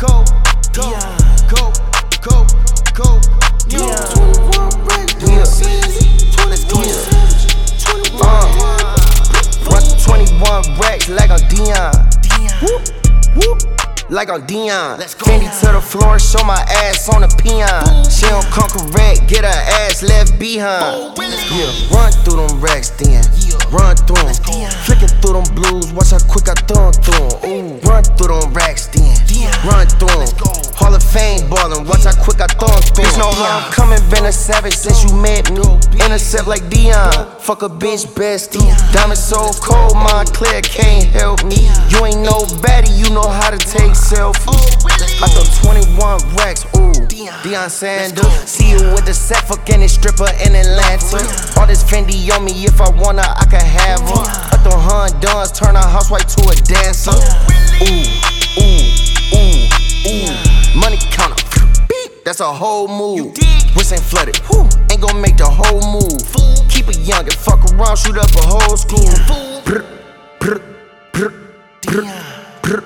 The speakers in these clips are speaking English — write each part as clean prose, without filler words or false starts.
go, go, go, go, go. 21 racks, run 21 racks like I'm Dion. Whoop, whoop. Like I'm Dion. Fendi to the floor, show my ass on the peon. She don't come correct, get her ass left behind. Yeah, run through them racks then. Run through them. Flicking through them blues, watch how quick I throw them. Ooh, run through them racks then. Run through them. Hall of Fame ballin', watch how quick I throw them. Bitch know how I'm coming, been a savage since you met me. Intercept like Dion, fuck a bitch bestie. Diamond so cold, my clear can't help me. You ain't no baddie, you know how to take selfies. I throw 21 racks, ooh, Deion Sanders. See you with the set, fucking stripper in Atlanta. All this Fendi on me, if I wanna, I can have her. I throw Honduras, turn a housewife to a dancer. Ooh, ooh, ooh, ooh. Money counter, beep, that's a whole move. Wrist ain't flooded, ain't gon' make the whole move. Keep it young and fuck around, shoot up a whole school. Brr, brr, brr, brr, brr.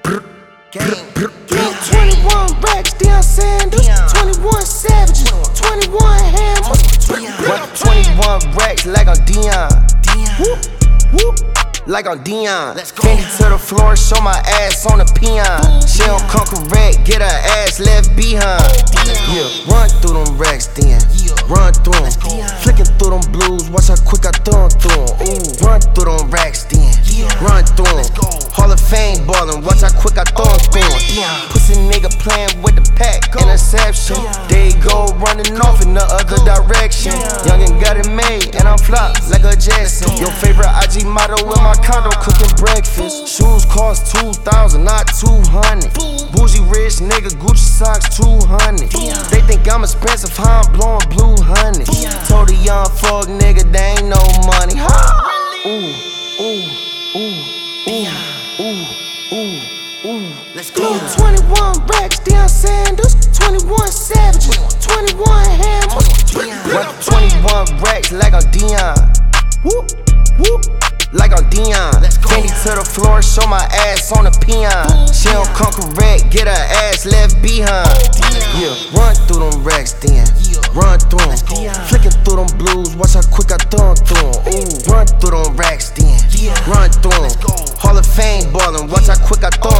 21 racks, Deion Sanders. 21 savages, 21 hammers. Run 21 racks like I'm Dion. Whoop, whoop. Like I'm Dion. Fendi to the floor, show my ass on the peon. She don't come correct, get her ass left behind. Yeah, run through them racks then. Run through them. Flicking through them blues, watch how quick I throw them. Ooh, run through them racks then. Run through them. Hall of Fame ballin', watch how quick I throw them. Pussy nigga playin' with the pack, interception. There you go, running off in the other direction. Youngin' got it made, and I'm flopped like a Jetson. Your favorite IG model in my condo cooking breakfast. Shoes cost 2,000, not 200. Bougie rich nigga, Gucci socks 200. They think I'm expensive, how I'm blowing blue honey. Told a young fuck nigga, they ain't no money. Ooh, ooh, ooh, ooh, ooh, ooh, ooh. Let's go. 21 racks, Deion Sanders. 21 savages, 21 hammers. Run 21 racks like I'm Dion. Whoop, whoop. Like I'm Dion. Fendi to the floor, show my ass on the peon. She don't come correct, get her ass left behind. Yeah, run through them racks then. Run through them. Flicking through them blues, watch how quick I throw them. Ooh, run through them racks then. Run through them. Hall of Fame ballin', watch how quick I throw